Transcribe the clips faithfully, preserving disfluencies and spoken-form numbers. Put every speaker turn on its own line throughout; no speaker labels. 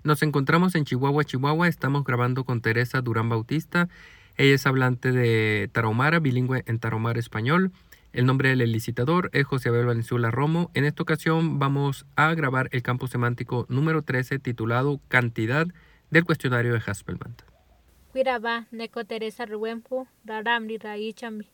Nos encontramos en Chihuahua, Chihuahua. Estamos grabando con Teresa Durán Bautista. Ella es hablante de tarahumara, bilingüe en tarahumara español. El nombre del licitador es José Abel Valenzuela Romo. En esta ocasión vamos a grabar el campo semántico número trece titulado Cantidad del cuestionario de Haspelman.
Cuiraba, Neco Teresa Ruempu, Raramri Raichami.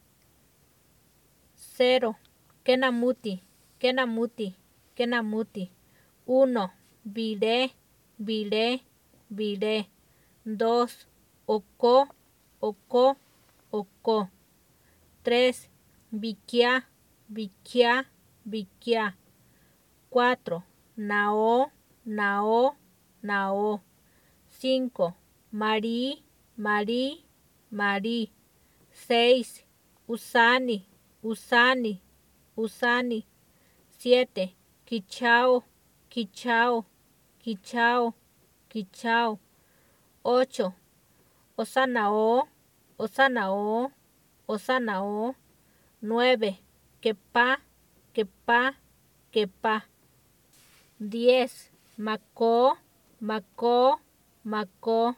Cero, Kenamuti, Kenamuti, Kenamuti. Uno, Viré, Viré, Viré. Dos, Oco, Oco, Oco. Tres, Viquia, Viquia, Viquia. Cuatro, Nao, Nao, Nao. Cinco, Marí, Marí, Marí. Seis, Usani, Usani, Usani. Siete, Quichao, Quichao, Quichao, Quichao. Ocho, Osanao, Osanao, Osanao. Nueve, Quepa, Quepa, Quepa. Diez, Macó, Macó, Macó.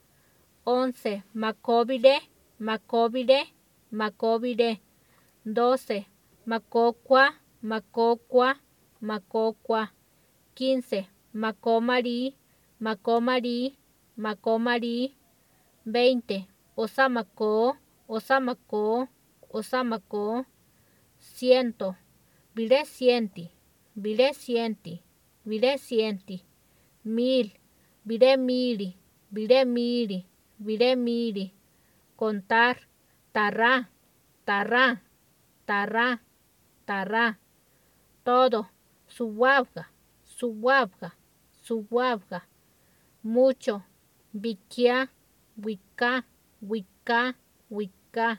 Once, Macóvide, Macóvide, Macóvide. Doce, Macocua, Macocua, Macocua. Quince, Macomarí, Macomarí, Macomarí. Veinte, Osamacó, Osamacó, Osamacó. Ciento, Virecienti, Virecienti, Virecienti. Mil, Viremiri, Viremiri, Viremiri. Contar, Tarrá, Tarrá, Tarrá, Tarrá. Todo, Suhuabga, Suhuabga, Suhuabga. Mucho, Viquia, Huica, Huica, Huica.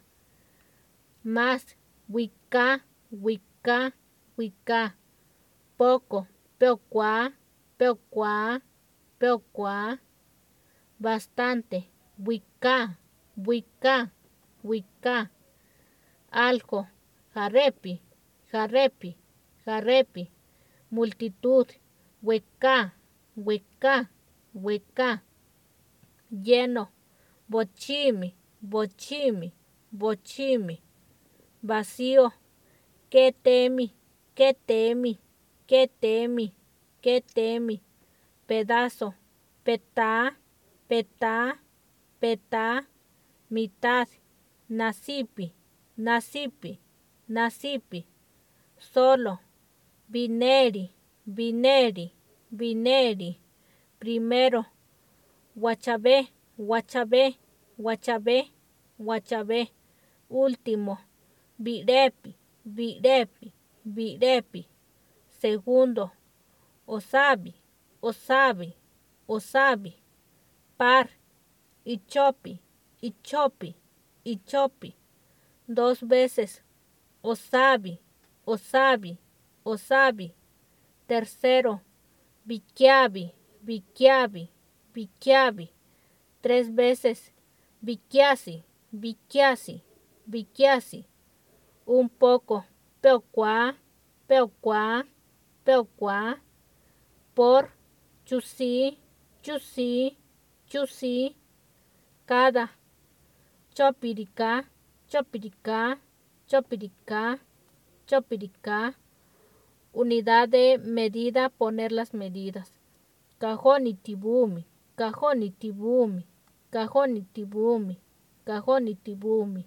Más, Huica, Huica, Huica. Poco, Peocuá, Peocuá, Peocuá. Bastante, Huica, Huica, Huica. Algo, Jarepi, Jarepi, Jarepi. Multitud, Hueca, Hueca, Hueca. Lleno, Bochimi, Bochimi, Bochimi. Vacío, que temi, que temi, que temi, que temi. Pedazo, petá, petá, petá. Mitad, nasipi, nasipi, nasipi. Solo, vineri, vineri, vineri. Primero, guachabé, guachabé, guachabé, guachabé. Último, virepi, virepi, virepi. Segundo, osabi, osabi, osabi. Par, ichopi, ichopi, ichopi. Dos veces, osabi, osabi, osabi. Tercero, viquiabi, viquiabi, viquiabi. Tres veces, viquiasi, viquiasi, viquiasi. Un poco, peocuá, peocuá, peocuá. Por, chusí, chusí, chusí. Cada, chopiricá, chopiricá, chopiricá, chopiricá. Unidad de medida, poner las medidas. Cajón y tibumi, cajón y tibumi, cajón y tibumi, cajón y tibumi.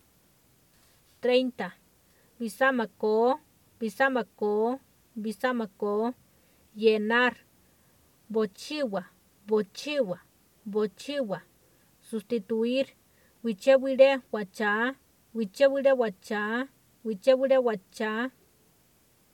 Treinta, bisamacó, bisamacó, bisamacó. Llenar, bochigua, bochigua, bochigua. Sustituir, huichehuire, huachá, huichehuire, huachá, huichehuire, huachá.